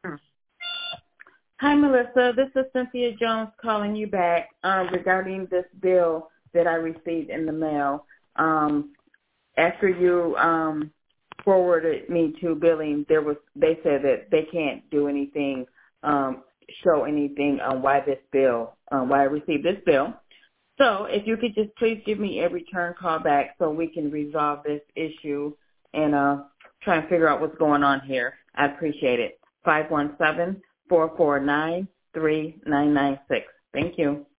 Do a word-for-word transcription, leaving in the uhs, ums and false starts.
Hi, Melissa. This is Cynthia Jones calling you back um, regarding this bill that I received in the mail. Um, after you um, forwarded me to billing, there was they said that they can't do anything, um, show anything on why this bill, um, why I received this bill. So if you could just please give me a return call back so we can resolve this issue and uh, try and figure out what's going on here. I appreciate it. five one seven, four four nine, three nine nine six. Thank you.